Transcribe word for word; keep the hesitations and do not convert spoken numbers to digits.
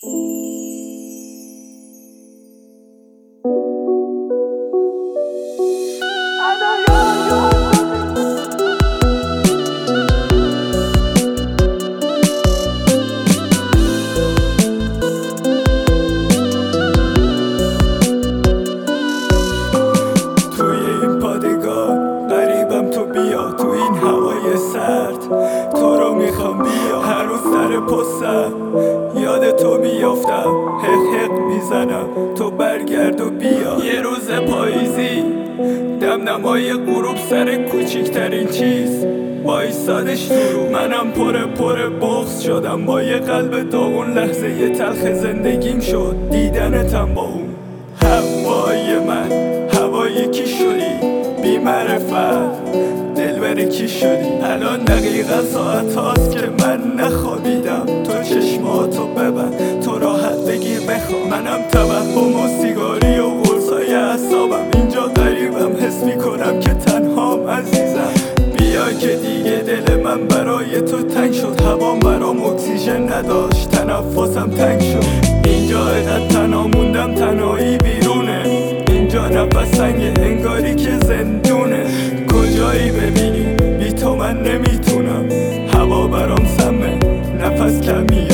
تو رو میخوام بیا، هر روز سر پستم یاد تو میافتم، حق حق میزنم تو برگرد و بیا. یه روز پاییزی دم نمای غروب سر کوچیکترین چیز وایسادش تو رو، منم پر پر بغض شدم با یه قلب داغون. لحظه یه تلخ زندگیم شد دیدنتم با اون. هوای من هوای کی شدی بی معرفت، دلبر کی شدی؟ الان دقیقا ساعت هاست که من نخوابیدم. تو چشماتو ببند، تو راحت بگیر بخواب. منم توهم و سیگاری و قرصای اعصابم، اینجا غریبم حس میکنم که تنهام عزیزم. بیا که دیگه دل من برای تو تنگ شد، هوام برام اکسیژن نداشت، تنفسم تنگ شد. اینجا اینقدر تنها موندم، تنهایی بیرونه، اینجا نفس تنگه انگاری که زندونه. کجایی ببینی بی تو من نمیتونم، هوا برام سمه نفس کمی